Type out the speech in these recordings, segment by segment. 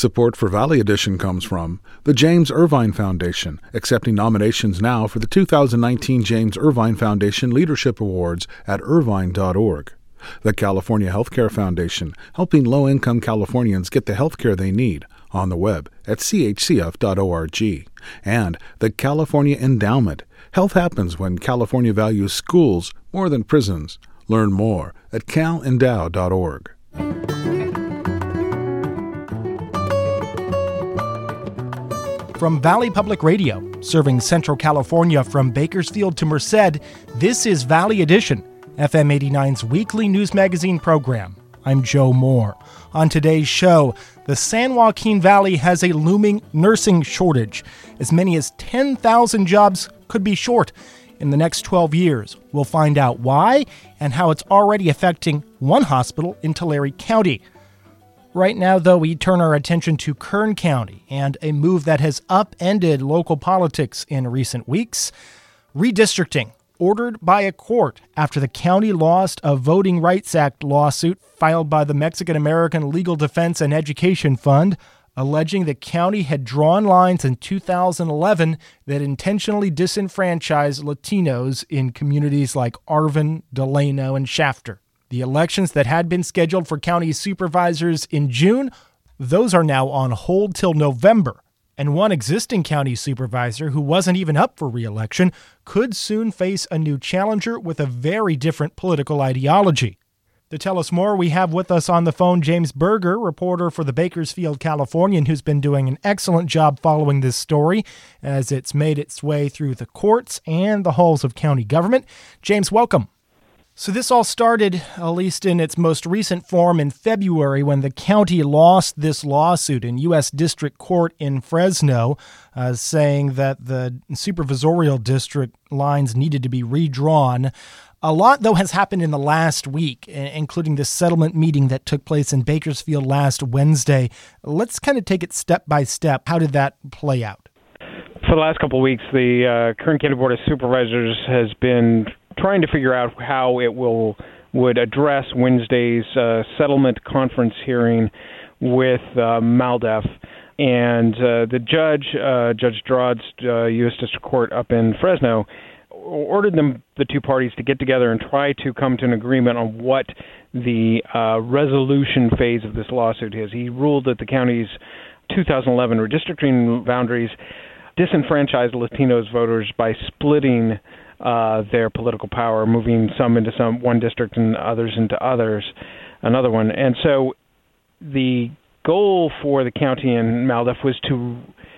Support for Valley Edition comes from the James Irvine Foundation, accepting nominations now for the 2019 James Irvine Foundation Leadership Awards at irvine.org. The California Healthcare Foundation, helping low-income Californians get the healthcare they need, on the web at chcf.org. And the California Endowment. Health happens when California values schools more than prisons. Learn more at calendow.org. From Valley Public Radio, serving Central California from Bakersfield to Merced, this is Valley Edition, FM 89's weekly news magazine program. I'm Joe Moore. On today's show, the San Joaquin Valley has a looming nursing shortage. As many as 10,000 jobs could be short in the next 12 years. We'll find out why and how it's already affecting one hospital in Tulare County. Right now, though, we turn our attention to Kern County and a move that has upended local politics in recent weeks. Redistricting, ordered by a court after the county lost a Voting Rights Act lawsuit filed by the Mexican-American Legal Defense and Education Fund, alleging the county had drawn lines in 2011 that intentionally disenfranchised Latinos in communities like Arvin, Delano, and Shafter. The elections that had been scheduled for county supervisors in June, those are now on hold till November. And one existing county supervisor who wasn't even up for re-election could soon face a new challenger with a very different political ideology. To tell us more, we have with us on the phone James Berger, reporter for the Bakersfield Californian, who's been doing an excellent job following this story as it's made its way through the courts and the halls of county government. James, welcome. So this all started, at least in its most recent form, in February when the county lost this lawsuit in U.S. District Court in Fresno, saying that the supervisorial district lines needed to be redrawn. A lot, though, has happened in the last week, including the settlement meeting that took place in Bakersfield last Wednesday. Let's kind of take it step by step. How did that play out? For the last couple of weeks, the Kern County Board of Supervisors has been trying to figure out how it would address Wednesday's settlement conference hearing with MALDEF. And the judge, Judge Drodd's U.S. District Court up in Fresno, ordered the two parties to get together and try to come to an agreement on what the resolution phase of this lawsuit is. He ruled that the county's 2011 redistricting boundaries disenfranchised Latinos voters by splitting their political power, moving some into one district and others into another one. And so the goal for the county and MALDEF was to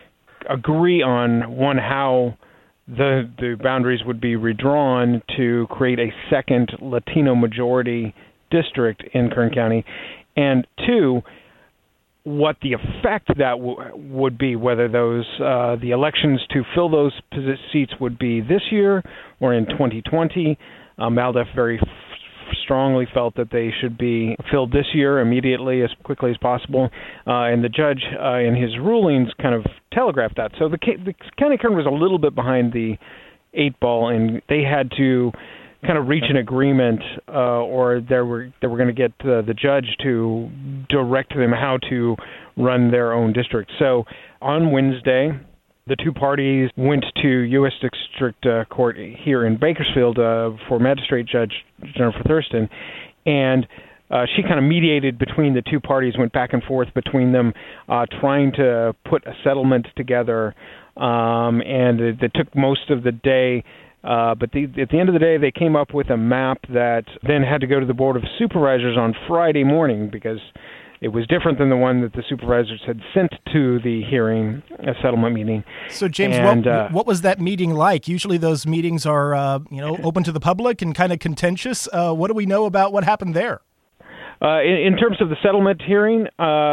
agree on, one, how the boundaries would be redrawn to create a second Latino majority district in Kern County, and two, what the effect that would be, whether those the elections to fill those seats would be this year or in 2020. MALDEF very strongly felt that they should be filled this year immediately, as quickly as possible, and the judge in his rulings kind of telegraphed that. So the county Kern was a little bit behind the eight ball, and they had to kind of reach an agreement, or they were going to get the judge to direct them how to run their own district. So on Wednesday, the two parties went to U.S. District Court here in Bakersfield for Magistrate Judge Jennifer Thurston, and she kind of mediated between the two parties, went back and forth between them, trying to put a settlement together, and it took most of the day. But at the end of the day, they came up with a map that then had to go to the Board of Supervisors on Friday morning because it was different than the one that the supervisors had sent to the hearing, a settlement meeting. So, James, what was that meeting like? Usually those meetings are open to the public and kind of contentious. What do we know about what happened there? In terms of the settlement hearing,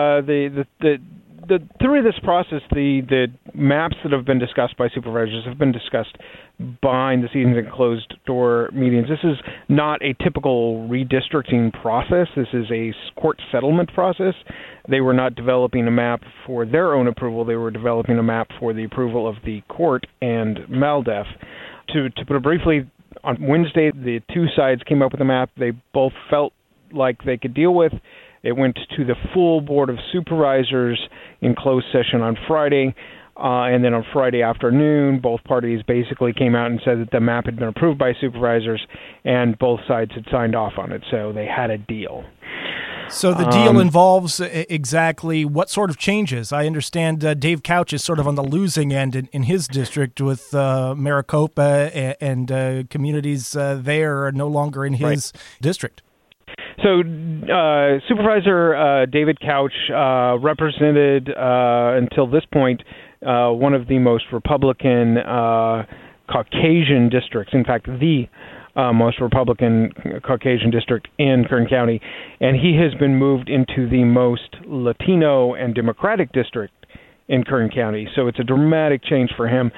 through this process, the maps that have been discussed by supervisors have been discussed behind the scenes in closed-door meetings. This is not a typical redistricting process. This is a court settlement process. They were not developing a map for their own approval. They were developing a map for the approval of the court and MALDEF. To put it briefly, on Wednesday, the two sides came up with a map they both felt like they could deal with. It went to the full Board of Supervisors in closed session on Friday. And then on Friday afternoon, both parties basically came out and said that the map had been approved by supervisors, and both sides had signed off on it. So they had a deal. So the deal involves exactly what sort of changes? I understand Dave Couch is sort of on the losing end in his district with Maricopa and communities there are no longer in his district. So Supervisor David Couch represented, until this point, one of the most Republican Caucasian districts, in fact, the most Republican Caucasian district in Kern County, and he has been moved into the most Latino and Democratic district in Kern County. So it's a dramatic change for him.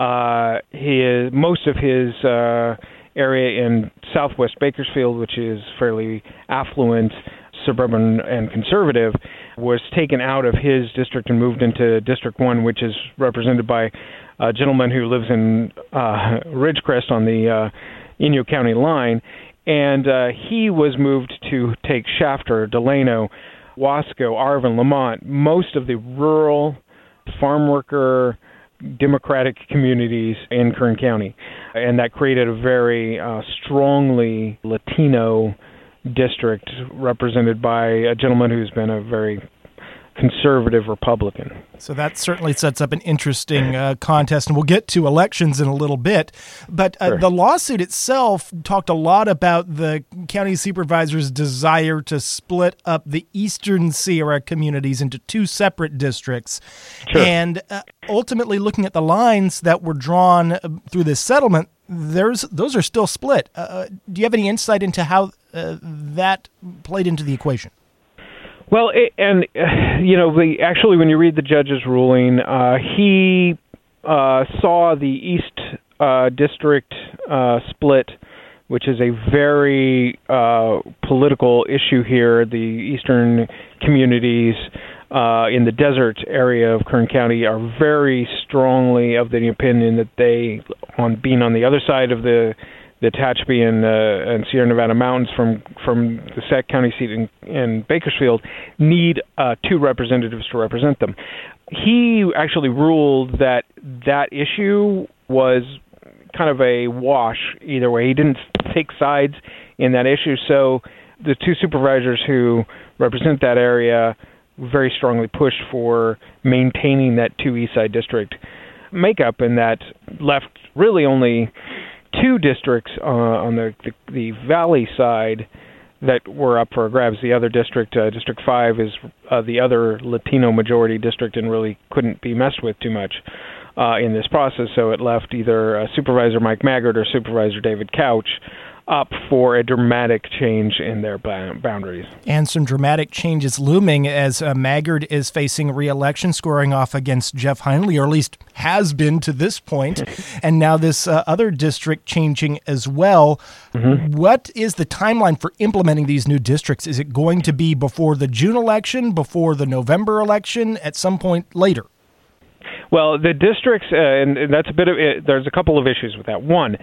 Most of his area in southwest Bakersfield, which is fairly affluent, suburban, and conservative, was taken out of his district and moved into District 1, which is represented by a gentleman who lives in Ridgecrest on the Inyo County line, and he was moved to take Shafter, Delano, Wasco, Arvin, Lamont, most of the rural farm worker Democratic communities in Kern County, and that created a very strongly Latino district represented by a gentleman who's been a very conservative Republican. So that certainly sets up an interesting contest, and we'll get to elections in a little bit. But Sure. The lawsuit itself talked a lot about the county supervisor's desire to split up the Eastern Sierra communities into two separate districts. Sure. And ultimately, looking at the lines that were drawn through this settlement, those are still split. Do you have any insight into how that played into the equation? Well, actually, when you read the judge's ruling, he saw the East District split, which is a very political issue here. The eastern communities in the desert area of Kern County are very strongly of the opinion that they, on being on the other side of the Tehachapi and Sierra Nevada mountains from the Sac County seat in Bakersfield, need two representatives to represent them. He actually ruled that issue was kind of a wash either way. He didn't take sides in that issue, so the two supervisors who represent that area very strongly pushed for maintaining that two East Side District makeup, and that left really only two districts on the valley side that were up for grabs. The other district, District 5, is the other Latino majority district and really couldn't be messed with too much in this process. So it left either Supervisor Mike Maggard or Supervisor David Couch up for a dramatic change in their boundaries. And some dramatic changes looming as Maggard is facing re-election, scoring off against Jeff Heinley, or at least has been to this point, and now this other district changing as well. Mm-hmm. What is the timeline for implementing these new districts? Is it going to be before the June election, before the November election, at some point later? Well, the districts, and that's a bit of it, there's a couple of issues with that. One,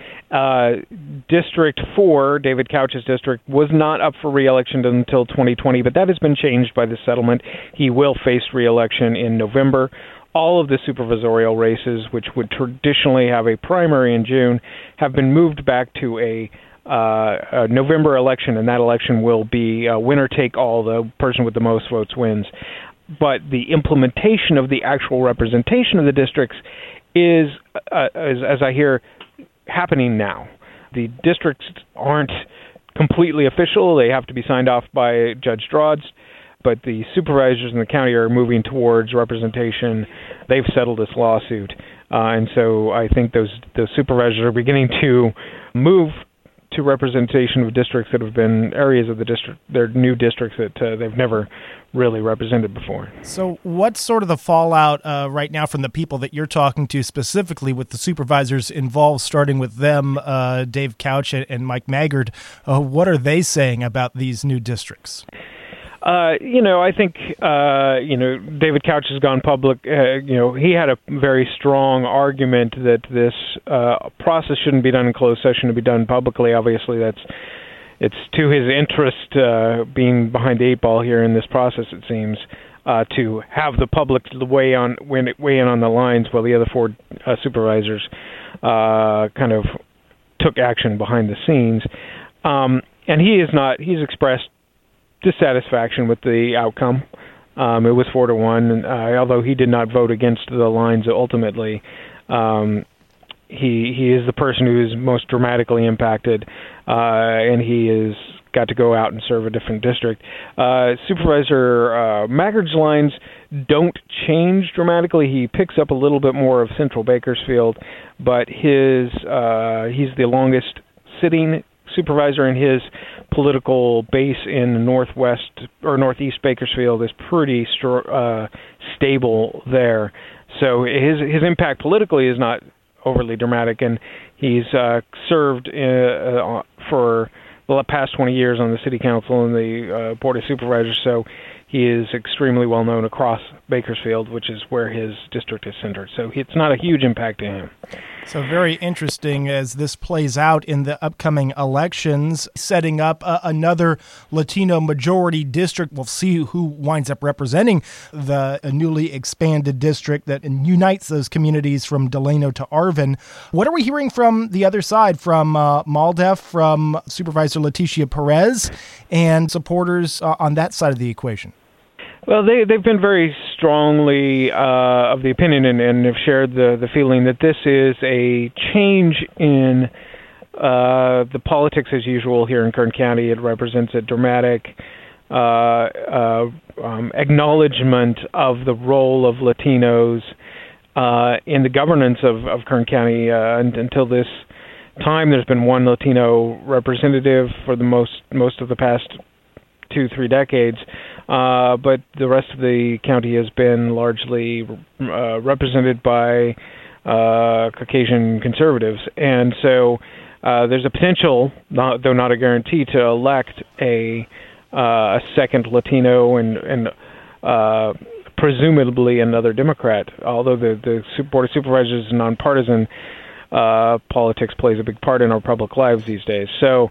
District 4, David Couch's district, was not up for re-election until 2020, but that has been changed by the settlement. He will face re-election in November. All of the supervisorial races, which would traditionally have a primary in June, have been moved back to a November election, and that election will be winner take all. The person with the most votes wins. But the implementation of the actual representation of the districts is, as I hear, happening now. The districts aren't completely official. They have to be signed off by Judge Drodds, but the supervisors in the county are moving towards representation. They've settled this lawsuit, and so I think those supervisors are beginning to move to representation of districts that have been areas of the district, their new districts that they've never really represented before. So what's sort of the fallout right now from the people that you're talking to, specifically with the supervisors involved, starting with them, Dave Couch and Mike Maggard? What are they saying about these new districts? I think, David Couch has gone public. He had a very strong argument that this process shouldn't be done in closed session, to be done publicly. Obviously, that's it's to his interest, being behind the eight ball here in this process, it seems, to have the public weigh in on the lines, while the other four supervisors kind of took action behind the scenes. And he's expressed dissatisfaction with the outcome. It was 4-1, although he did not vote against the lines ultimately. He is the person who is most dramatically impacted, and he has got to go out and serve a different district. Supervisor Maggard's lines don't change dramatically. He picks up a little bit more of central Bakersfield, but he's the longest sitting supervisor, and his political base in northwest or northeast Bakersfield is pretty stable there. So his impact politically is not overly dramatic, and he's served for the past 20 years on the city council and the board of supervisors. So he is extremely well known across Bakersfield, which is where his district is centered. So it's not a huge impact to him. So very interesting as this plays out in the upcoming elections, setting up another Latino majority district. We'll see who winds up representing the newly expanded district that unites those communities from Delano to Arvin. What are we hearing from the other side, from MALDEF, from Supervisor Leticia Perez, and supporters on that side of the equation? Well, they've been very strongly of the opinion and have shared the feeling that this is a change in the politics as usual here in Kern County. It represents a dramatic acknowledgement of the role of Latinos in the governance of Kern County. And until this time, there's been one Latino representative for the most of the past 2-3 decades. But the rest of the county has been largely represented by Caucasian conservatives. And so there's a potential, though not a guarantee, to elect a second Latino and presumably another Democrat, although the Board of Supervisors is nonpartisan. Politics plays a big part in our public lives these days. So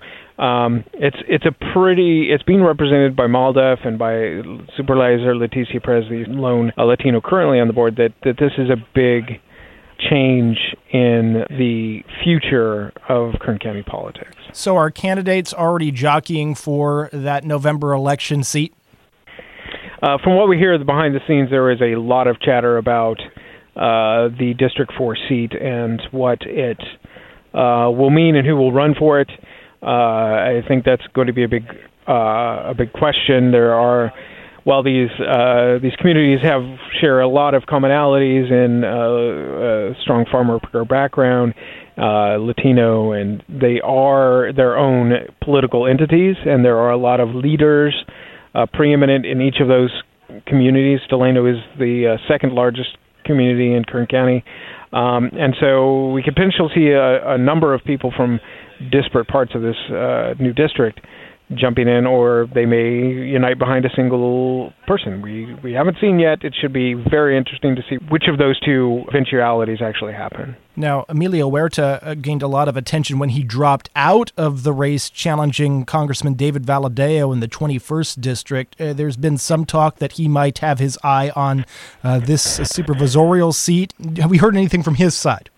it's being represented by MALDEF and by Supervisor Leticia Perez, the lone Latino currently on the board, that this is a big change in the future of Kern County politics. So are candidates already jockeying for that November election seat? From what we hear behind the scenes, there is a lot of chatter about the District 4 seat and what it will mean and who will run for it. I think that's going to be a big question. While these communities share a lot of commonalities in strong farmer worker background, Latino, and they are their own political entities, and there are a lot of leaders preeminent in each of those communities. Delano is the second largest community in Kern County, and so we could potentially see a number of people from disparate parts of this new district jumping in, or they may unite behind a single person. We haven't seen yet. It should be very interesting to see which of those two eventualities actually happen. Now, Emilio Huerta gained a lot of attention when he dropped out of the race challenging Congressman David Valadao in the 21st District. There's been some talk that he might have his eye on this supervisorial seat. Have we heard anything from his side?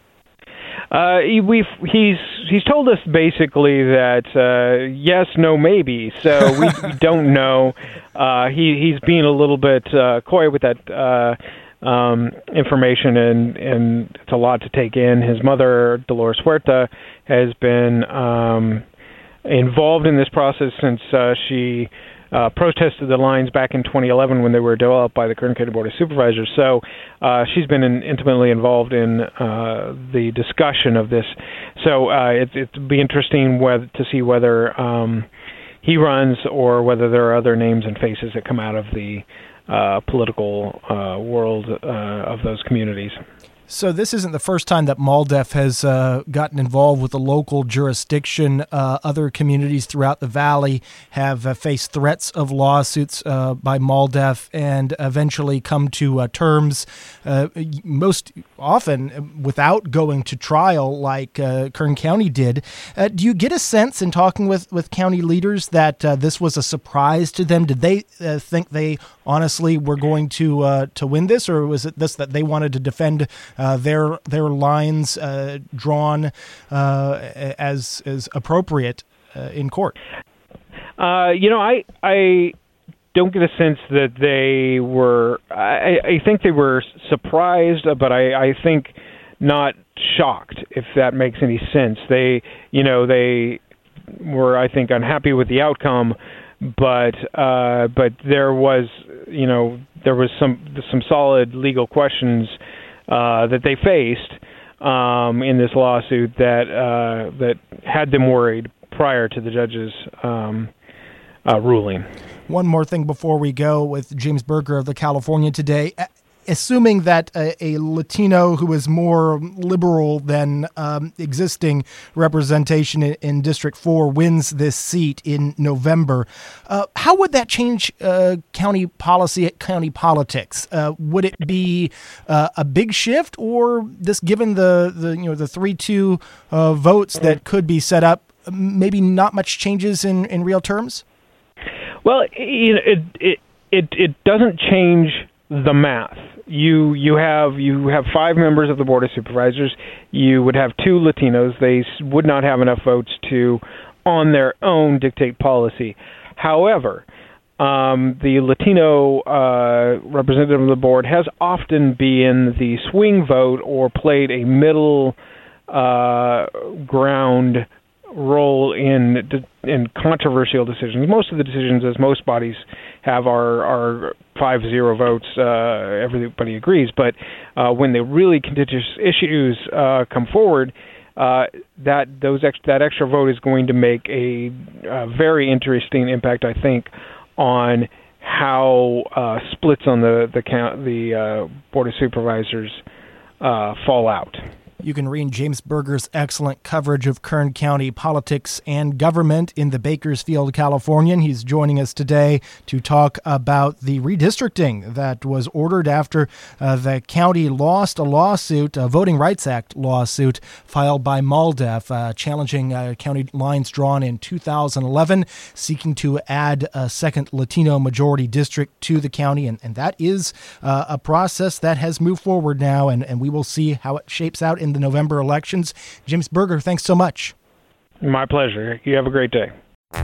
He's told us basically that yes, no, maybe. So we don't know. He's being a little bit coy with that information, and it's a lot to take in. His mother, Dolores Huerta, has been involved in this process since she protested the lines back in 2011 when they were developed by the Kern County Board of Supervisors. So she's been intimately involved in the discussion of this. So it'd be interesting to see whether he runs or whether there are other names and faces that come out of the political world of those communities. So this isn't the first time that MALDEF has gotten involved with the local jurisdiction. Other communities throughout the valley have faced threats of lawsuits by MALDEF and eventually come to terms, most often without going to trial like Kern County did. Do you get a sense in talking with county leaders that this was a surprise to them? Did they think they honestly were going to win this, or was it this that they wanted to defend their lines drawn as appropriate in court? I don't get a sense that they were. I think they were surprised, but I think not shocked, if that makes any sense. They were, I think, unhappy with the outcome, but there was some solid legal questions that they faced in this lawsuit that had them worried prior to the judge's ruling. One more thing before we go with James Berger of the California Today. Assuming that a Latino who is more liberal than existing representation in District 4 wins this seat in November, how would that change county policy, county politics? Would it be a big shift, or this, given the 3-2 votes that could be set up, maybe not much changes in real terms? Well, it doesn't change the math. You have 5 members of the Board of Supervisors. You would have 2 Latinos. They would not have enough votes to, on their own, dictate policy. However, the Latino representative of the board has often been the swing vote or played a middle ground role in controversial decisions. Most of the decisions, as most bodies have, are 5-0 votes. Everybody agrees. But when the really contentious issues come forward, that extra vote is going to make a very interesting impact, I think, on how splits on the Board of Supervisors fall out. You can read James Berger's excellent coverage of Kern County politics and government in the Bakersfield Californian. He's joining us today to talk about the redistricting that was ordered after the county lost a lawsuit, a Voting Rights Act lawsuit filed by MALDEF, challenging county lines drawn in 2011, seeking to add a second Latino majority district to the county. And that is a process that has moved forward now, and we will see how it shapes out in the November elections. James Berger, thanks so much. My pleasure. You have a great day.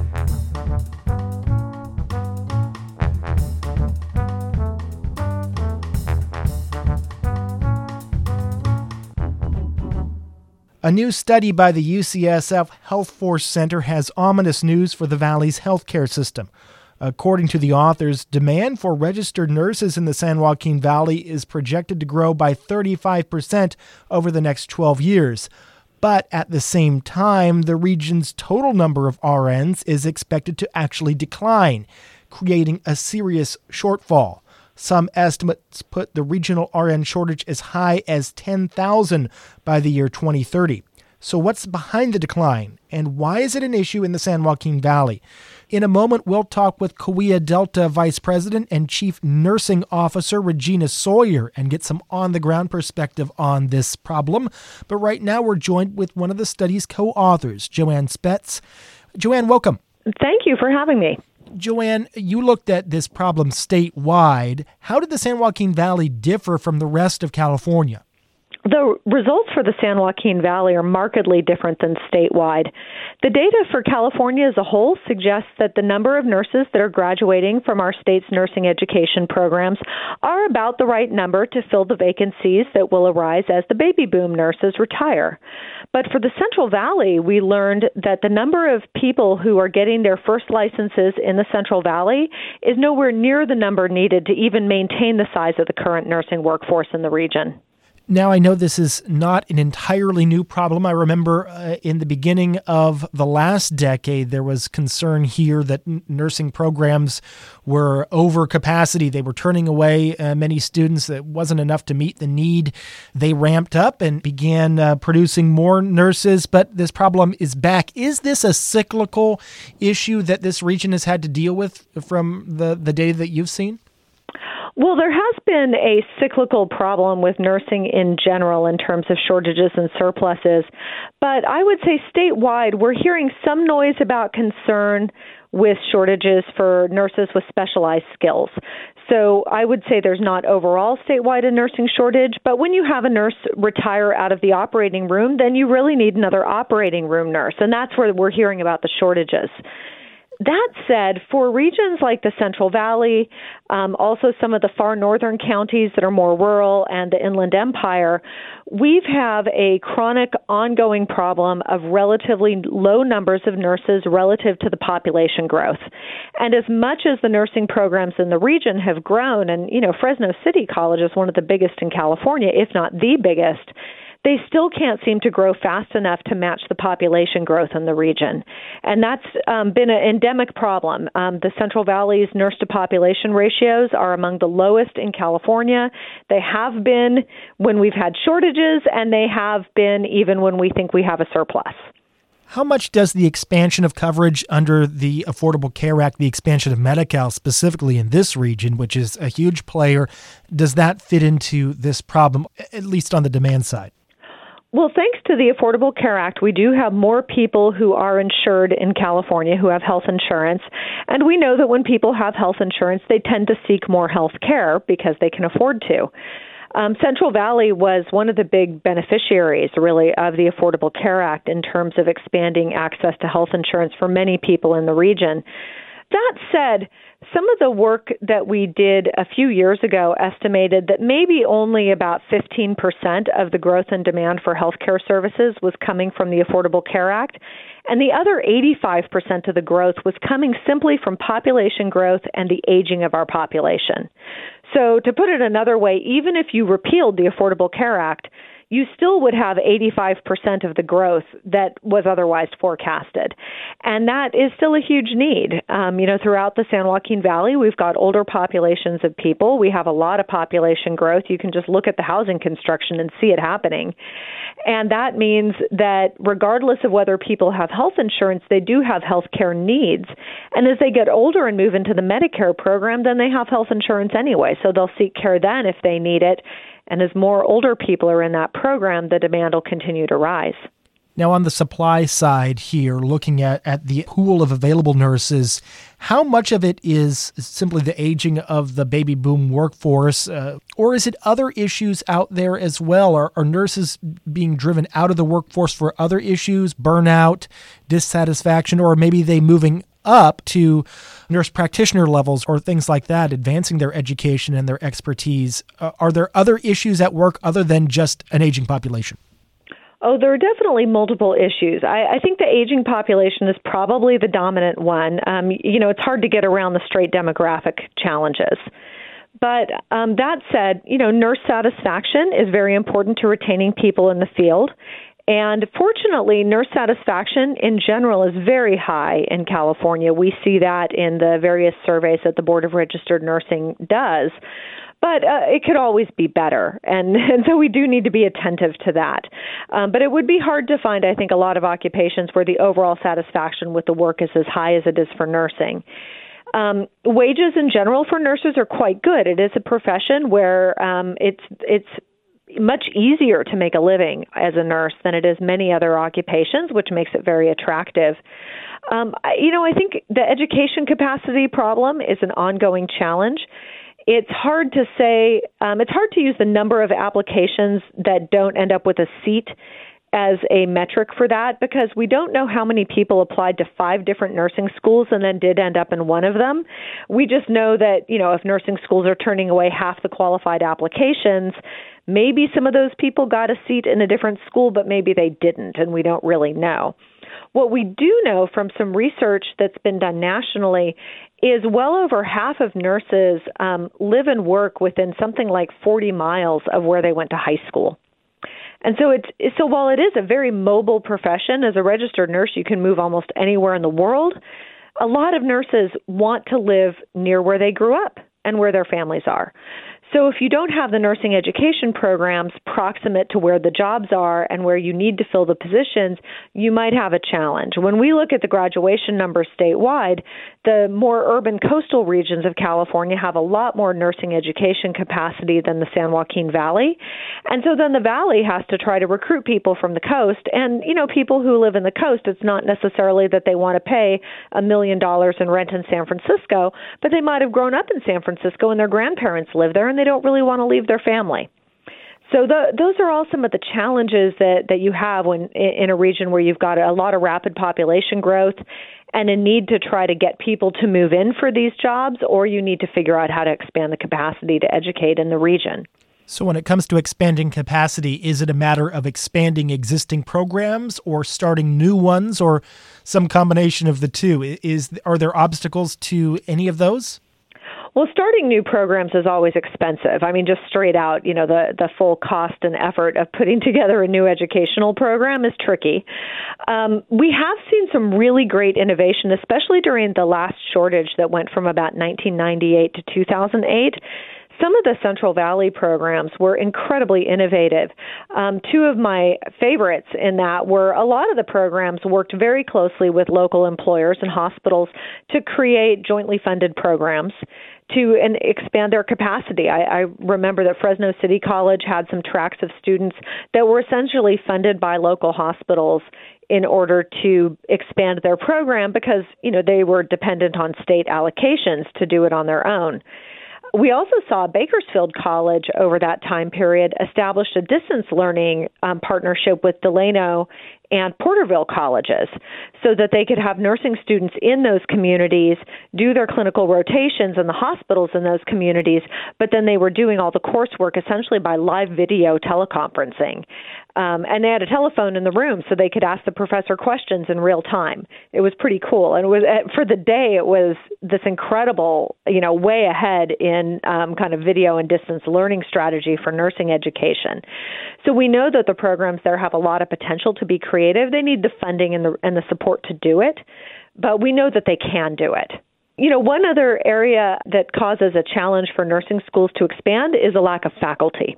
A new study by the UCSF Health Force Center has ominous news for the Valley's healthcare system. According to the authors, demand for registered nurses in the San Joaquin Valley is projected to grow by 35% over the next 12 years. But at the same time, the region's total number of RNs is expected to actually decline, creating a serious shortfall. Some estimates put the regional RN shortage as high as 10,000 by the year 2030. So what's behind the decline, and why is it an issue in the San Joaquin Valley? In a moment, we'll talk with Cahuilla Delta Vice President and Chief Nursing Officer Regina Sawyer and get some on-the-ground perspective on this problem. But right now, we're joined with one of the study's co-authors, Joanne Spetz. Joanne, welcome. Thank you for having me. Joanne, you looked at this problem statewide. How did the San Joaquin Valley differ from the rest of California? The results for the San Joaquin Valley are markedly different than statewide. The data for California as a whole suggests that the number of nurses that are graduating from our state's nursing education programs are about the right number to fill the vacancies that will arise as the baby boom nurses retire. But for the Central Valley, we learned that the number of people who are getting their first licenses in the Central Valley is nowhere near the number needed to even maintain the size of the current nursing workforce in the region. Now, I know this is not an entirely new problem. I remember in the beginning of the last decade, there was concern here that nursing programs were over capacity. They were turning away many students. It wasn't enough to meet the need. They ramped up and began producing more nurses, but this problem is back. Is this a cyclical issue that this region has had to deal with from the data that you've seen? Well, there has been a cyclical problem with nursing in general in terms of shortages and surpluses. But I would say statewide, we're hearing some noise about concern with shortages for nurses with specialized skills. So I would say there's not overall statewide a nursing shortage, but when you have a nurse retire out of the operating room, then you really need another operating room nurse. And that's where we're hearing about the shortages. That said, for regions like the Central Valley, also some of the far northern counties that are more rural and the Inland Empire, we have a chronic ongoing problem of relatively low numbers of nurses relative to the population growth. And as much as the nursing programs in the region have grown, and Fresno City College is one of the biggest in California, if not the biggest, they still can't seem to grow fast enough to match the population growth in the region. And that's been an endemic problem. The Central Valley's nurse-to-population ratios are among the lowest in California. They have been when we've had shortages, and they have been even when we think we have a surplus. How much does the expansion of coverage under the Affordable Care Act, the expansion of Medi-Cal specifically in this region, which is a huge player, does that fit into this problem, at least on the demand side? Well, thanks to the Affordable Care Act, we do have more people who are insured in California who have health insurance. And we know that when people have health insurance, they tend to seek more health care because they can afford to. Central Valley was one of the big beneficiaries, really, of the Affordable Care Act in terms of expanding access to health insurance for many people in the region. That said, some of the work that we did a few years ago estimated that maybe only about 15% of the growth and demand for healthcare services was coming from the Affordable Care Act, and the other 85% of the growth was coming simply from population growth and the aging of our population. So to put it another way, even if you repealed the Affordable Care Act, you still would have 85% of the growth that was otherwise forecasted. And that is still a huge need. Throughout the San Joaquin Valley, we've got older populations of people. We have a lot of population growth. You can just look at the housing construction and see it happening. And that means that regardless of whether people have health insurance, they do have health care needs. And as they get older and move into the Medicare program, then they have health insurance anyway. So they'll seek care then if they need it. And as more older people are in that program, the demand will continue to rise. Now, on the supply side here, looking at the pool of available nurses, how much of it is simply the aging of the baby boom workforce, or is it other issues out there as well? Are nurses being driven out of the workforce for other issues, burnout, dissatisfaction, or maybe they moving up to nurse practitioner levels or things like that, advancing their education and their expertise? Are there other issues at work other than just an aging population? Oh, there are definitely multiple issues. I think the aging population is probably the dominant one. It's hard to get around the straight demographic challenges. But that said, nurse satisfaction is very important to retaining people in the field. And fortunately, nurse satisfaction in general is very high in California. We see that in the various surveys that the Board of Registered Nursing does. But it could always be better, and so we do need to be attentive to that. But it would be hard to find, I think, a lot of occupations where the overall satisfaction with the work is as high as it is for nursing. Wages in general for nurses are quite good. It is a profession where it's much easier to make a living as a nurse than it is many other occupations, which makes it very attractive. I think the education capacity problem is an ongoing challenge. It's hard to say, it's hard to use the number of applications that don't end up with a seat as a metric for that, because we don't know how many people applied to 5 different nursing schools and then did end up in one of them. We just know that, if nursing schools are turning away half the qualified applications, maybe some of those people got a seat in a different school, but maybe they didn't, and we don't really know. What we do know from some research that's been done nationally is well over half of nurses live and work within something like 40 miles of where they went to high school. And so while it is a very mobile profession, as a registered nurse, you can move almost anywhere in the world. A lot of nurses want to live near where they grew up and where their families are. So if you don't have the nursing education programs proximate to where the jobs are and where you need to fill the positions, you might have a challenge. When we look at the graduation numbers statewide, the more urban coastal regions of California have a lot more nursing education capacity than the San Joaquin Valley. And so then the Valley has to try to recruit people from the coast. And, people who live in the coast, it's not necessarily that they want to pay $1 million in rent in San Francisco, but they might have grown up in San Francisco and their grandparents live there and they don't really want to leave their family. So those are all some of the challenges that you have when in a region where you've got a lot of rapid population growth and a need to try to get people to move in for these jobs, or you need to figure out how to expand the capacity to educate in the region. So when it comes to expanding capacity, is it a matter of expanding existing programs or starting new ones or some combination of the two? Are there obstacles to any of those? Well, starting new programs is always expensive. I mean, just straight out, the full cost and effort of putting together a new educational program is tricky. We have seen some really great innovation, especially during the last shortage that went from about 1998 to 2008. Some of the Central Valley programs were incredibly innovative. Two of my favorites in that were a lot of the programs worked very closely with local employers and hospitals to create jointly funded programs to expand their capacity. I remember that Fresno City College had some tracks of students that were essentially funded by local hospitals in order to expand their program because, they were dependent on state allocations to do it on their own. We also saw Bakersfield College over that time period establish a distance learning partnership with Delano and Porterville colleges so that they could have nursing students in those communities do their clinical rotations in the hospitals in those communities, but then they were doing all the coursework essentially by live video teleconferencing. And they had a telephone in the room so they could ask the professor questions in real time. It was pretty cool. And it was for the day, it was this incredible, way ahead in kind of video and distance learning strategy for nursing education. So we know that the programs there have a lot of potential to be creative. They need the funding and the support to do it, but we know that they can do it. One other area that causes a challenge for nursing schools to expand is a lack of faculty.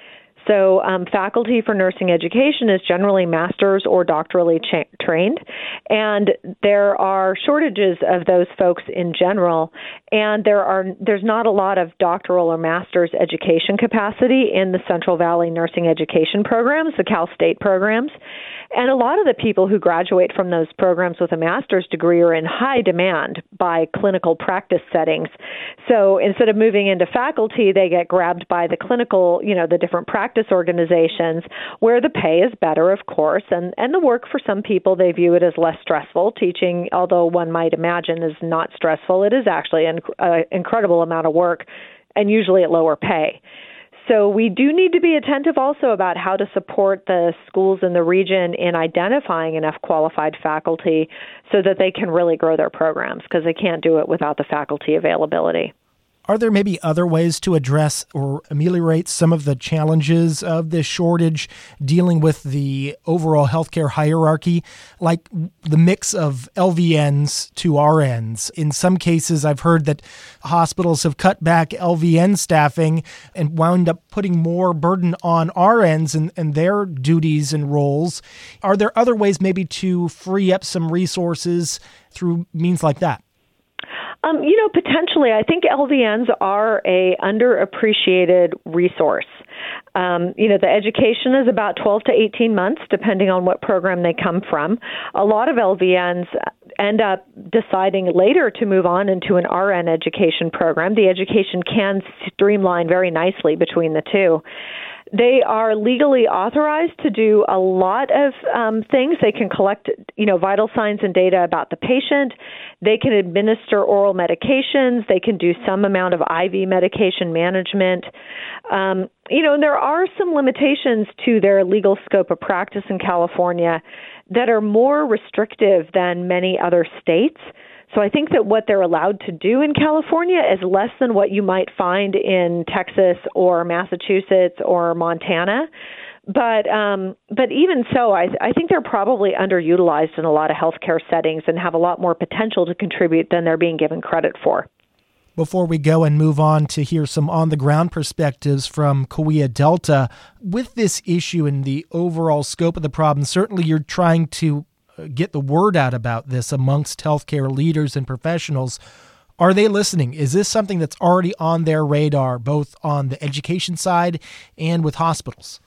So faculty for nursing education is generally master's or doctorally trained, and there are shortages of those folks in general, and there's not a lot of doctoral or master's education capacity in the Central Valley nursing education programs, the Cal State programs. And a lot of the people who graduate from those programs with a master's degree are in high demand by clinical practice settings. So instead of moving into faculty, they get grabbed by the clinical, the different practice organizations where the pay is better, of course, and the work for some people, they view it as less stressful. Teaching, although one might imagine is not stressful, it is actually an incredible amount of work and usually at lower pay. So we do need to be attentive also about how to support the schools in the region in identifying enough qualified faculty so that they can really grow their programs, because they can't do it without the faculty availability. Are there maybe other ways to address or ameliorate some of the challenges of this shortage dealing with the overall healthcare hierarchy, like the mix of LVNs to RNs? In some cases, I've heard that hospitals have cut back LVN staffing and wound up putting more burden on RNs and their duties and roles. Are there other ways maybe to free up some resources through means like that? Potentially. I think LVNs are a underappreciated resource. The education is about 12 to 18 months, depending on what program they come from. A lot of LVNs end up deciding later to move on into an RN education program. The education can streamline very nicely between the two. They are legally authorized to do a lot of things. They can collect, vital signs and data about the patient. They can administer oral medications. They can do some amount of IV medication management. And there are some limitations to their legal scope of practice in California that are more restrictive than many other states. So I think that what they're allowed to do in California is less than what you might find in Texas or Massachusetts or Montana. But even so, I think they're probably underutilized in a lot of healthcare settings and have a lot more potential to contribute than they're being given credit for. Before we go and move on to hear some on-the-ground perspectives from Kaweah Delta, with this issue and the overall scope of the problem, certainly you're trying to get the word out about this amongst healthcare leaders and professionals. Are they listening? Is this something that's already on their radar, both on the education side and with hospitals?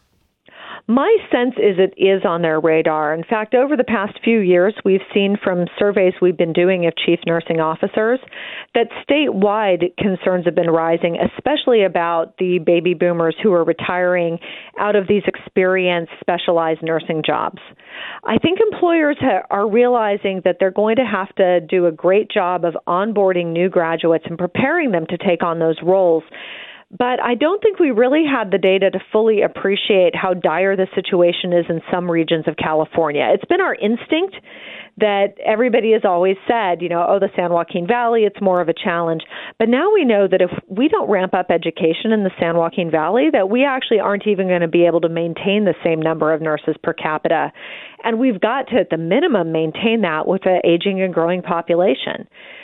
My sense is it is on their radar. In fact, over the past few years, we've seen from surveys we've been doing of chief nursing officers that statewide concerns have been rising, especially about the baby boomers who are retiring out of these experienced, specialized nursing jobs. I think employers are realizing that they're going to have to do a great job of onboarding new graduates and preparing them to take on those roles. But I don't think we really had the data to fully appreciate how dire the situation is in some regions of California. It's been our instinct that everybody has always said, the San Joaquin Valley, it's more of a challenge. But now we know that if we don't ramp up education in the San Joaquin Valley, that we actually aren't even going to be able to maintain the same number of nurses per capita. And we've got to, at the minimum, maintain that with an aging and growing population.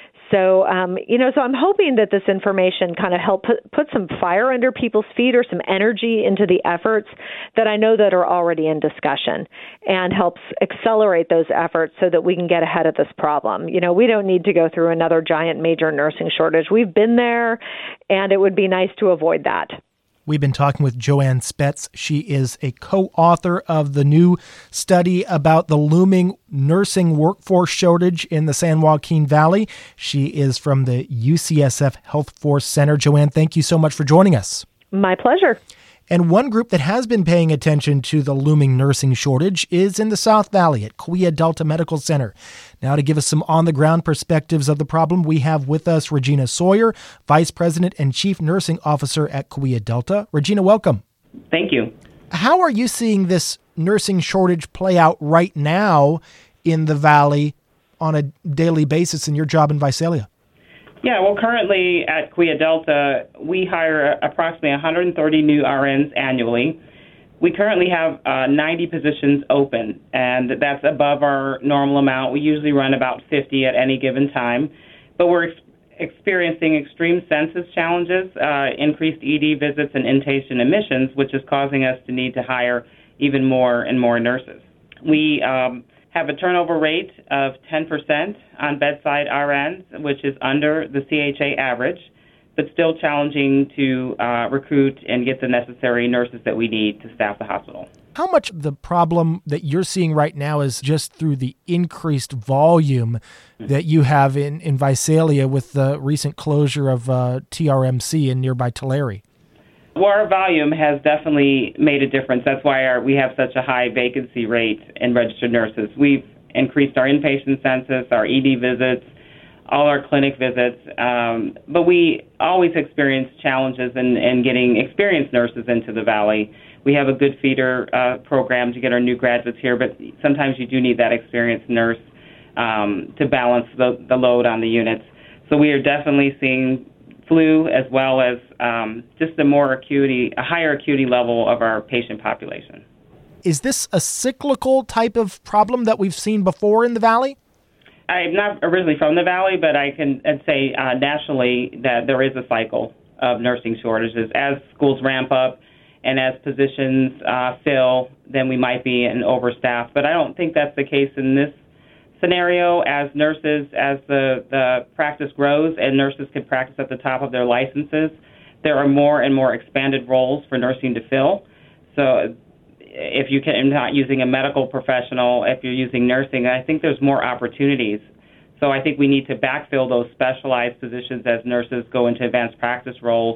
So, so I'm hoping that this information kind of help put some fire under people's feet or some energy into the efforts that I know that are already in discussion and helps accelerate those efforts so that we can get ahead of this problem. We don't need to go through another giant major nursing shortage. We've been there, and it would be nice to avoid that. We've been talking with Joanne Spetz. She is a co-author of the new study about the looming nursing workforce shortage in the San Joaquin Valley. She is from the UCSF Health Force Center. Joanne, thank you so much for joining us. My pleasure. And one group that has been paying attention to the looming nursing shortage is in the South Valley at Kaweah Delta Medical Center. Now, to give us some on-the-ground perspectives of the problem, we have with us Regina Sawyer, Vice President and Chief Nursing Officer at Kaweah Delta. Regina, welcome. Thank you. How are you seeing this nursing shortage play out right now in the Valley on a daily basis in your job in Visalia? Yeah, well, currently at Kaweah Delta, we hire approximately 130 new RNs annually. We currently have 90 positions open, and that's above our normal amount. We usually run about 50 at any given time, but we're experiencing extreme census challenges, increased ED visits and inpatient admissions, which is causing us to need to hire even more and more nurses. We have a turnover rate of 10% on bedside RNs, which is under the CHA average, but still challenging to recruit and get the necessary nurses that we need to staff the hospital. How much of the problem that you're seeing right now is just through the increased volume that you have in Visalia with the recent closure of TRMC in nearby Tulare? Well, our volume has definitely made a difference. That's why we have such a high vacancy rate in registered nurses. We've increased our inpatient census, our ED visits, all our clinic visits, but we always experience challenges in getting experienced nurses into the Valley. We have a good feeder program to get our new graduates here, but sometimes you do need that experienced nurse to balance the load on the units. So we are definitely seeing flu as well as just a higher acuity level of our patient population. Is this a cyclical type of problem that we've seen before in the Valley? I'm not originally from the Valley, but I can say nationally that there is a cycle of nursing shortages. As schools ramp up and as positions fill, then we might be an overstaffed. But I don't think that's the case in this scenario. As nurses, as the practice grows and nurses can practice at the top of their licenses, there are more and more expanded roles for nursing to fill. So if you can, not using a medical professional, if you're using nursing, I think there's more opportunities. So I think we need to backfill those specialized positions as nurses go into advanced practice roles.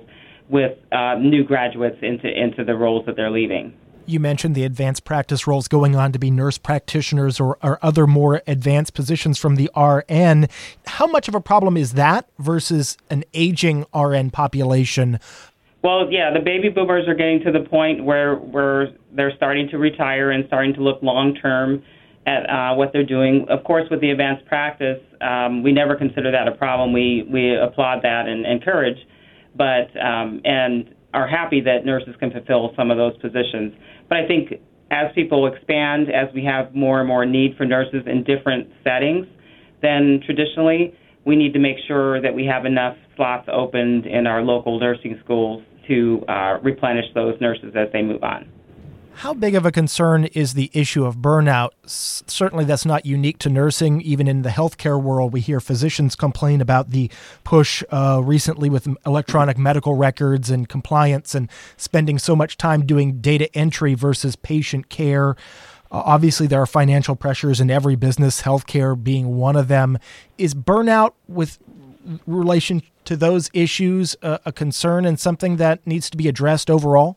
with new graduates into the roles that they're leaving. You mentioned the advanced practice roles going on to be nurse practitioners or other more advanced positions from the RN. How much of a problem is that versus an aging RN population? Well, yeah, the baby boomers are getting to the point where they're starting to retire and starting to look long-term at what they're doing. Of course, with the advanced practice, we never consider that a problem. We applaud that and encourage, but and are happy that nurses can fulfill some of those positions. But I think as people expand, as we have more and more need for nurses in different settings than traditionally, we need to make sure that we have enough slots opened in our local nursing schools to replenish those nurses as they move on. How big of a concern is the issue of burnout? Certainly that's not unique to nursing. Even in the healthcare world, we hear physicians complain about the push recently with electronic medical records and compliance and spending so much time doing data entry versus patient care. Obviously, there are financial pressures in every business, healthcare being one of them. Is burnout with relation to those issues a concern and something that needs to be addressed overall?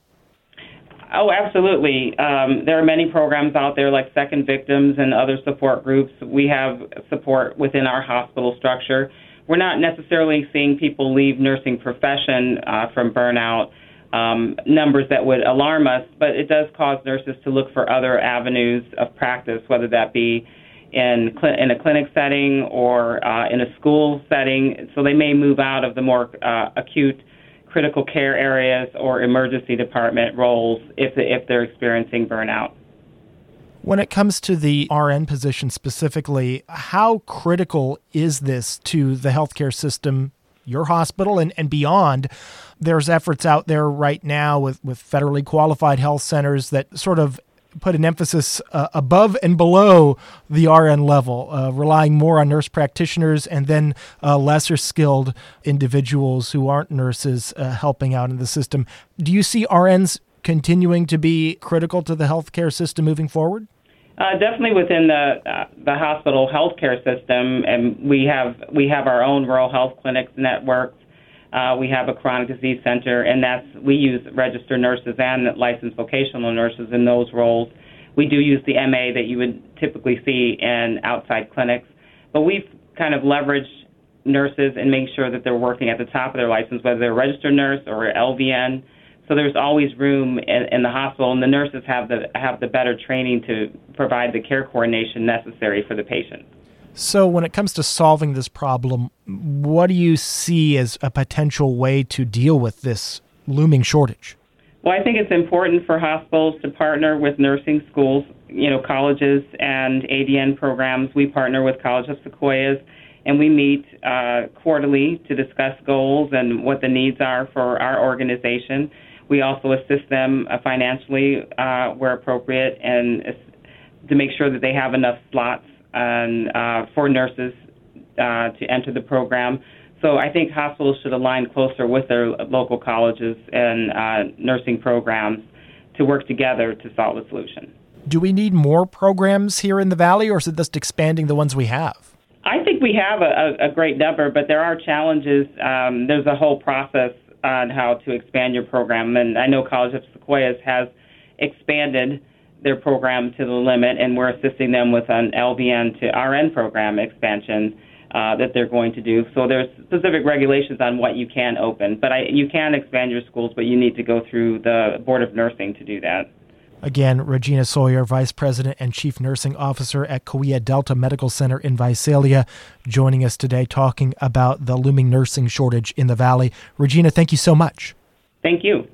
Oh, absolutely. There are many programs out there like Second Victims and other support groups. We have support within our hospital structure. We're not necessarily seeing people leave nursing profession from burnout, numbers that would alarm us, but it does cause nurses to look for other avenues of practice, whether that be in a clinic setting or in a school setting. So they may move out of the more acute critical care areas or emergency department roles if they're experiencing burnout. When it comes to the RN position specifically, how critical is this to the healthcare system, your hospital, and beyond? There's efforts out there right now with federally qualified health centers that sort of put an emphasis above and below the RN level, relying more on nurse practitioners and then lesser skilled individuals who aren't nurses helping out in the system. Do you see RNs continuing to be critical to the healthcare system moving forward? Definitely within the hospital healthcare system, and we have our own rural health clinics networks. We have a chronic disease center, and we use registered nurses and licensed vocational nurses in those roles. We do use the MA that you would typically see in outside clinics, but we've kind of leveraged nurses and make sure that they're working at the top of their license, whether they're a registered nurse or LVN. So there's always room in the hospital, and the nurses have the better training to provide the care coordination necessary for the patient. So when it comes to solving this problem, what do you see as a potential way to deal with this looming shortage? Well, I think it's important for hospitals to partner with nursing schools, colleges and ADN programs. We partner with College of Sequoias, and we meet quarterly to discuss goals and what the needs are for our organization. We also assist them financially where appropriate and to make sure that they have enough slots for nurses to enter the program. So I think hospitals should align closer with their local colleges and nursing programs to work together to solve a solution. Do we need more programs here in the Valley, or is it just expanding the ones we have? I think we have a great number, but there are challenges. There's a whole process on how to expand your program, and I know College of Sequoias has expanded their program to the limit, and we're assisting them with an LVN to RN program expansion that they're going to do. So there's specific regulations on what you can open, but you can expand your schools, but you need to go through the Board of Nursing to do that. Again, Regina Sawyer, Vice President and Chief Nursing Officer at Kaweah Delta Medical Center in Visalia, joining us today talking about the looming nursing shortage in the Valley. Regina, thank you so much. Thank you.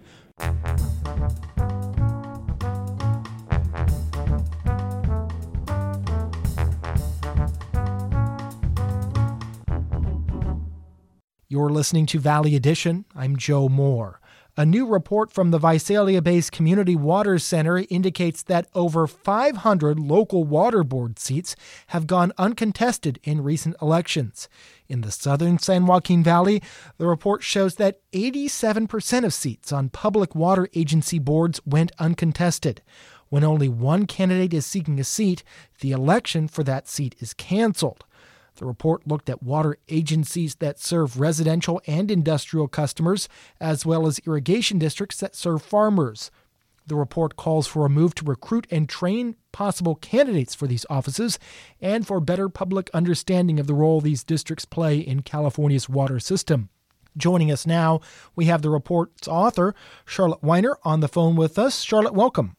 You're listening to Valley Edition. I'm Joe Moore. A new report from the Visalia-based Community Water Center indicates that over 500 local water board seats have gone uncontested in recent elections. In the southern San Joaquin Valley, the report shows that 87% of seats on public water agency boards went uncontested. When only one candidate is seeking a seat, the election for that seat is canceled. The report looked at water agencies that serve residential and industrial customers, as well as irrigation districts that serve farmers. The report calls for a move to recruit and train possible candidates for these offices and for better public understanding of the role these districts play in California's water system. Joining us now, we have the report's author, Charlotte Weiner, on the phone with us. Charlotte, welcome.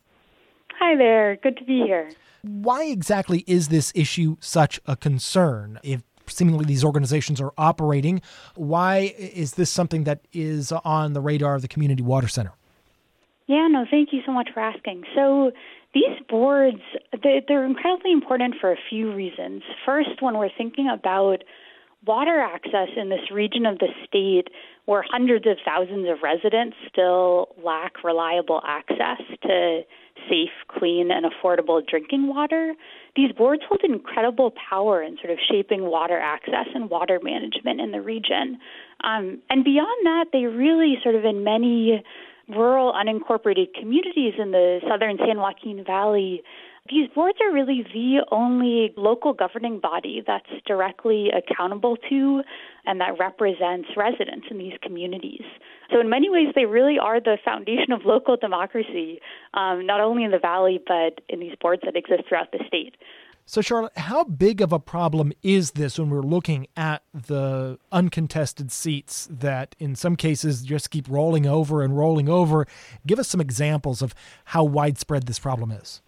Hi there. Good to be here. Why exactly is this issue such a concern? If seemingly these organizations are operating, why is this something that is on the radar of the Community Water Center? Yeah, no, thank you so much for asking. So these boards, they're incredibly important for a few reasons. First, when we're thinking about water access in this region of the state where hundreds of thousands of residents still lack reliable access to safe, clean, and affordable drinking water, these boards hold incredible power in sort of shaping water access and water management in the region. And beyond that, they really sort of in many rural unincorporated communities in the southern San Joaquin Valley, these boards are really the only local governing body that's directly accountable to and that represents residents in these communities. So in many ways, they really are the foundation of local democracy, not only in the valley, but in these boards that exist throughout the state. So, Charlotte, how big of a problem is this when we're looking at the uncontested seats that in some cases just keep rolling over and rolling over? Give us some examples of how widespread this problem is.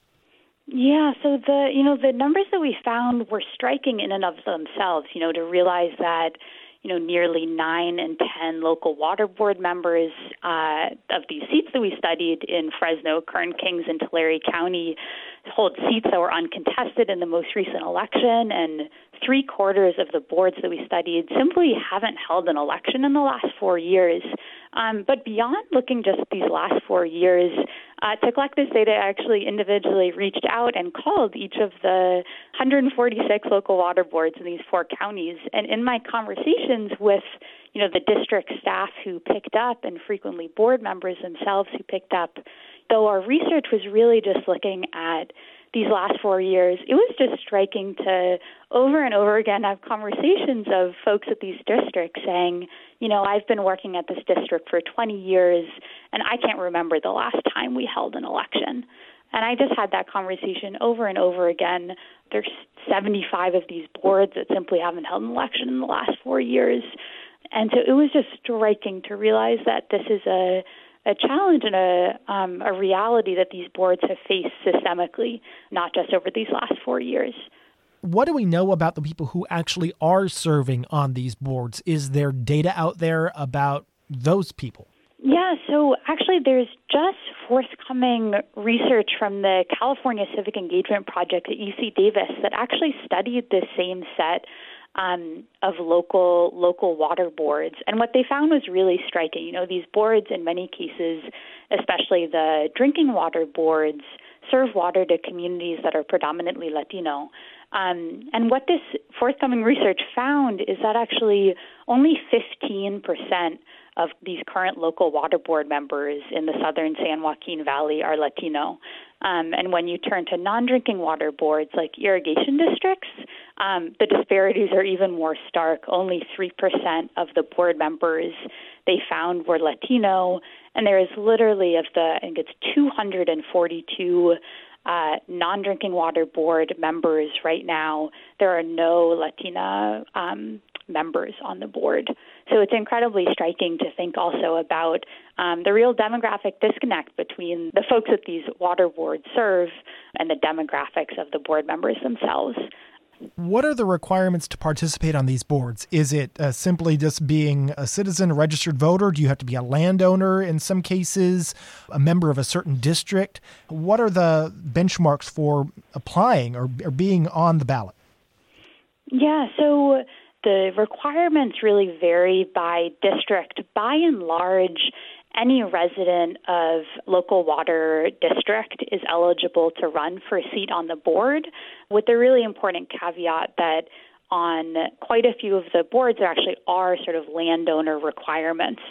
Yeah, so the numbers that we found were striking in and of themselves, to realize that nearly 9 in 10 local water board members of these seats that we studied in Fresno, Kern, Kings, and Tulare County hold seats that were uncontested in the most recent election, and 3/4 of the boards that we studied simply haven't held an election in the last 4 years. But beyond looking just at these last 4 years, to collect this data, I actually individually reached out and called each of the 146 local water boards in these 4 counties. And in my conversations with, the district staff who picked up and frequently board members themselves who picked up, though our research was really just looking at these last 4 years, it was just striking to over and over again have conversations of folks at these districts saying, I've been working at this district for 20 years, and I can't remember the last time we held an election. And I just had that conversation over and over again. There's 75 of these boards that simply haven't held an election in the last 4 years. And so it was just striking to realize that this is a challenge and a reality that these boards have faced systemically, not just over these last 4 years. What do we know about the people who actually are serving on these boards? Is there data out there about those people? Yeah, so actually there's just forthcoming research from the California Civic Engagement Project at UC Davis that actually studied this same set of local water boards. And what they found was really striking. These boards, in many cases, especially the drinking water boards, serve water to communities that are predominantly Latino. And what this forthcoming research found is that actually only 15% of these current local water board members in the southern San Joaquin Valley are Latino. And when you turn to non-drinking water boards like irrigation districts, the disparities are even more stark. Only 3% of the board members they found were Latino, and there is literally I think it's 242 non-drinking water board members right now. There are no Latina members on the board. So it's incredibly striking to think also about the real demographic disconnect between the folks that these water boards serve and the demographics of the board members themselves. What are the requirements to participate on these boards? Is it simply just being a citizen, a registered voter? Do you have to be a landowner in some cases, a member of a certain district? What are the benchmarks for applying or being on the ballot? Yeah, so the requirements really vary by district. By and large, any resident of local water district is eligible to run for a seat on the board, with the really important caveat that on quite a few of the boards there actually are sort of landowner requirements.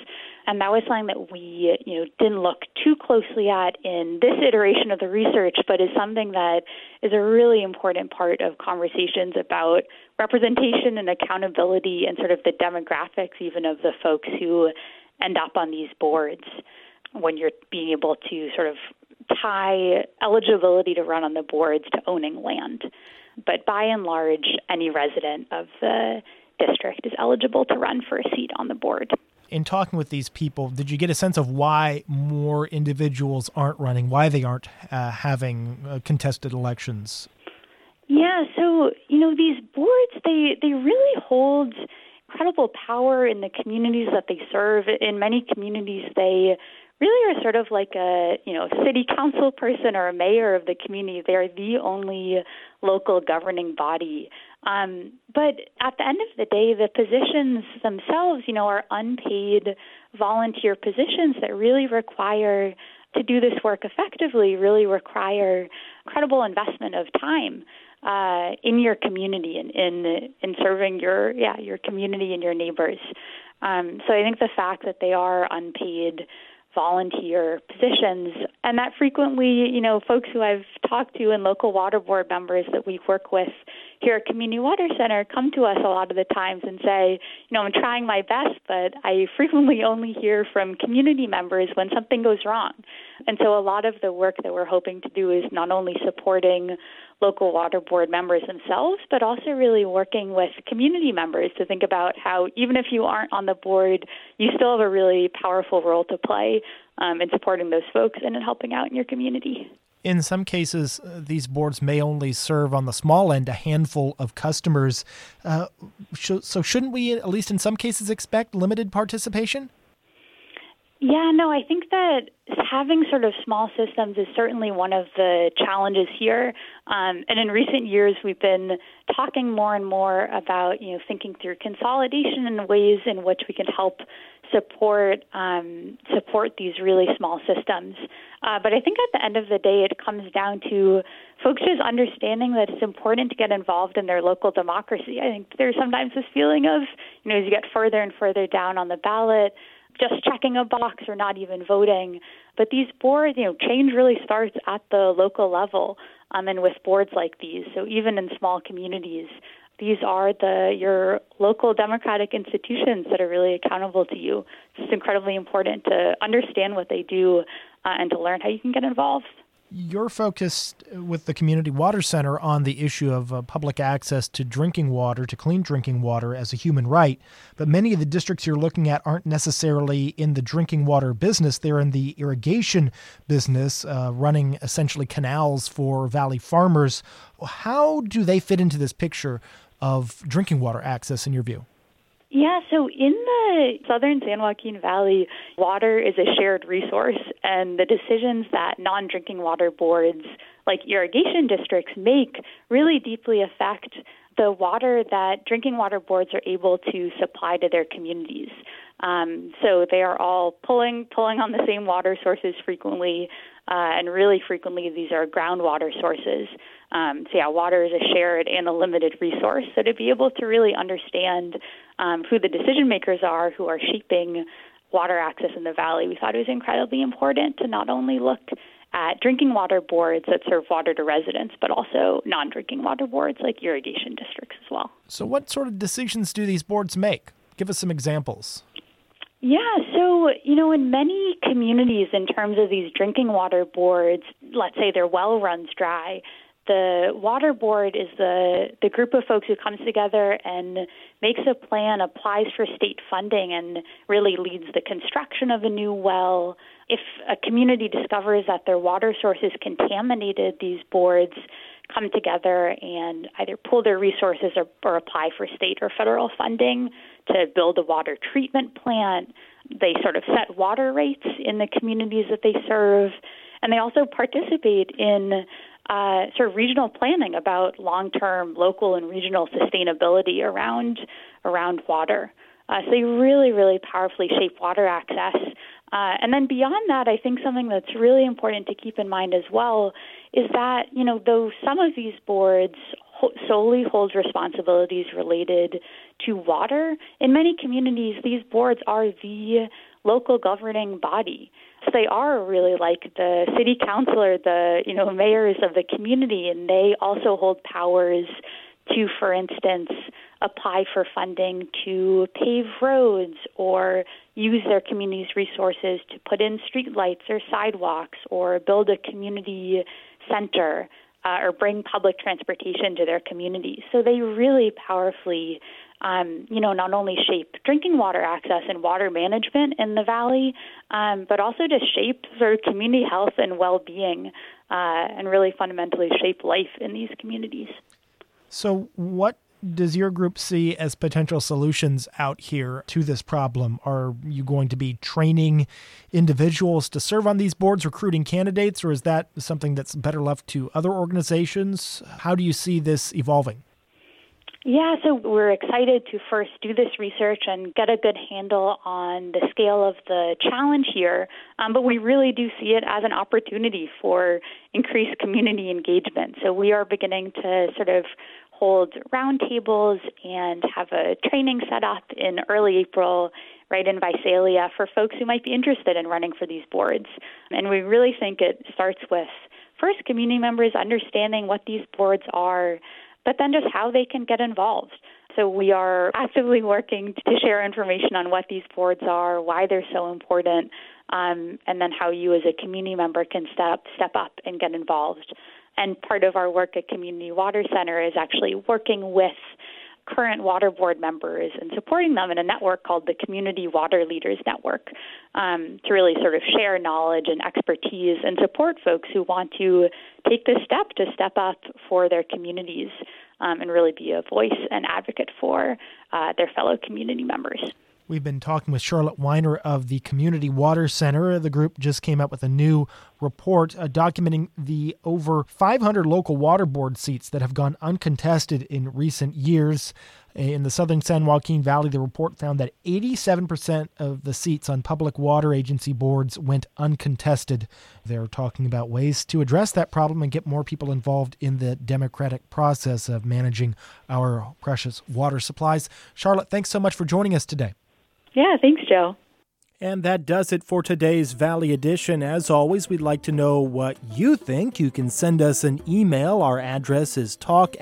And that was something that we, didn't look too closely at in this iteration of the research, but is something that is a really important part of conversations about representation and accountability and sort of the demographics even of the folks who end up on these boards, when you're being able to sort of tie eligibility to run on the boards to owning land. But by and large, any resident of the district is eligible to run for a seat on the board. In talking with these people, did you get a sense of why more individuals aren't running, why they aren't having contested elections? Yeah, so, these boards, they really hold incredible power in the communities that they serve. In many communities, they really are sort of like a, city council person or a mayor of the community. They're the only local governing body. But at the end of the day, the positions themselves, are unpaid volunteer positions that really require, to do this work effectively, really require incredible investment of time in your community and in serving your community and your neighbors. So I think the fact that they are unpaid volunteer positions, and that frequently, folks who I've talked to and local water board members that we work with here at Community Water Center come to us a lot of the times and say, I'm trying my best, but I frequently only hear from community members when something goes wrong. And so a lot of the work that we're hoping to do is not only supporting local water board members themselves, but also really working with community members to think about how even if you aren't on the board, you still have a really powerful role to play in supporting those folks and in helping out in your community. In some cases, these boards may only serve on the small end a handful of customers. So shouldn't we, at least in some cases, expect limited participation? Yeah, no, I think that having sort of small systems is certainly one of the challenges here. And in recent years, we've been talking more and more about, thinking through consolidation and ways in which we can help support these really small systems. But I think at the end of the day, it comes down to folks just understanding that it's important to get involved in their local democracy. I think there's sometimes this feeling of, as you get further and further down on the ballot, just checking a box or not even voting. But these boards, change really starts at the local level, and with boards like these. So even in small communities, these are your local democratic institutions that are really accountable to you. It's incredibly important to understand what they do and to learn how you can get involved. You're focused with the Community Water Center on the issue of public access to drinking water, to clean drinking water as a human right. But many of the districts you're looking at aren't necessarily in the drinking water business. They're in the irrigation business, running essentially canals for valley farmers. How do they fit into this picture of drinking water access in your view? Yeah, so in the southern San Joaquin Valley, water is a shared resource, and the decisions that non-drinking water boards like irrigation districts make really deeply affect the water that drinking water boards are able to supply to their communities. So they are all pulling on the same water sources frequently, and really frequently these are groundwater sources. Water is a shared and a limited resource. So to be able to really understand who the decision makers are who are shaping water access in the valley, we thought it was incredibly important to not only look at drinking water boards that serve water to residents, but also non-drinking water boards like irrigation districts as well. So what sort of decisions do these boards make? Give us some examples. Yeah, so, in many communities in terms of these drinking water boards, let's say their well runs dry, the water board is the group of folks who comes together and makes a plan, applies for state funding, and really leads the construction of a new well. If a community discovers that their water source is contaminated, these boards come together and either pool their resources or apply for state or federal funding to build a water treatment plant. They sort of set water rates in the communities that they serve, and they also participate in sort of regional planning about long-term local and regional sustainability around water. So they really, really powerfully shape water access. And then beyond that, I think something that's really important to keep in mind as well is that, though some of these boards solely hold responsibilities related to water, in many communities, these boards are the local governing body. So they are really like the city councilor, the mayors of the community, and they also hold powers to, for instance, apply for funding to pave roads or use their community's resources to put in streetlights or sidewalks or build a community center or bring public transportation to their community. So they really powerfully, not only shape drinking water access and water management in the valley, but also to shape sort of community health and well-being and really fundamentally shape life in these communities. So what does your group see as potential solutions out here to this problem? Are you going to be training individuals to serve on these boards, recruiting candidates, or is that something that's better left to other organizations? How do you see this evolving? Yeah, so we're excited to first do this research and get a good handle on the scale of the challenge here, but we really do see it as an opportunity for increased community engagement. So we are beginning to sort of hold roundtables and have a training set up in early April right in Visalia for folks who might be interested in running for these boards. And we really think it starts with, first, community members understanding what these boards are, but then just how they can get involved. So we are actively working to share information on what these boards are, why they're so important, and then how you as a community member can step up and get involved. And part of our work at Community Water Center is actually working with current water board members and supporting them in a network called the Community Water Leaders Network to really sort of share knowledge and expertise and support folks who want to take this step to step up for their communities and really be a voice and advocate for their fellow community members. We've been talking with Charlotte Weiner of the Community Water Center. The group just came up with a new report documenting the over 500 local water board seats that have gone uncontested in recent years. In the southern San Joaquin Valley, the report found that 87% of the seats on public water agency boards went uncontested. They're talking about ways to address that problem and get more people involved in the democratic process of managing our precious water supplies. Charlotte, thanks so much for joining us today. Yeah, thanks, Joe. And that does it for today's Valley Edition. As always, we'd like to know what you think. You can send us an email. Our address is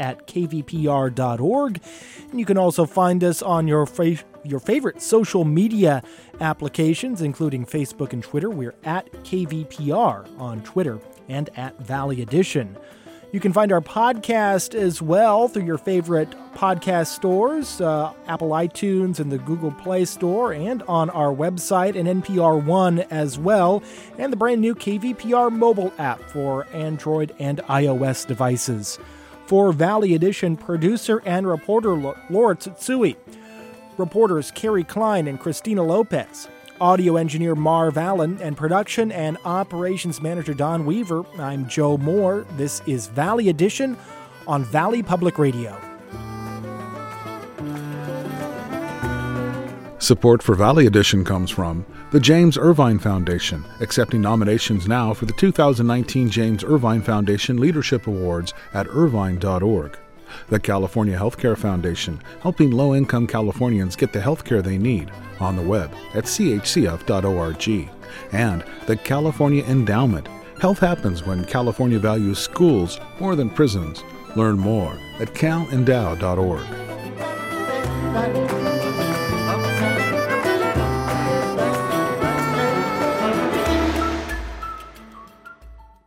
talk@kvpr.org. And you can also find us on your favorite social media applications, including Facebook and Twitter. We're at KVPR on Twitter and at Valley Edition. You can find our podcast as well through your favorite podcast stores, Apple iTunes and the Google Play Store, and on our website and NPR One as well, and the brand new KVPR mobile app for Android and iOS devices. For Valley Edition, producer and reporter Laura Tsutsui, reporters Carrie Klein and Christina Lopez, audio engineer Marv Allen, and production and operations manager Don Weaver. I'm Joe Moore. This is Valley Edition on Valley Public Radio. Support for Valley Edition comes from the James Irvine Foundation, accepting nominations now for the 2019 James Irvine Foundation Leadership Awards at irvine.org. The California Healthcare Foundation, helping low-income Californians get the health care they need, on the web at chcf.org. And the California Endowment. Health happens when California values schools more than prisons. Learn more at calendow.org.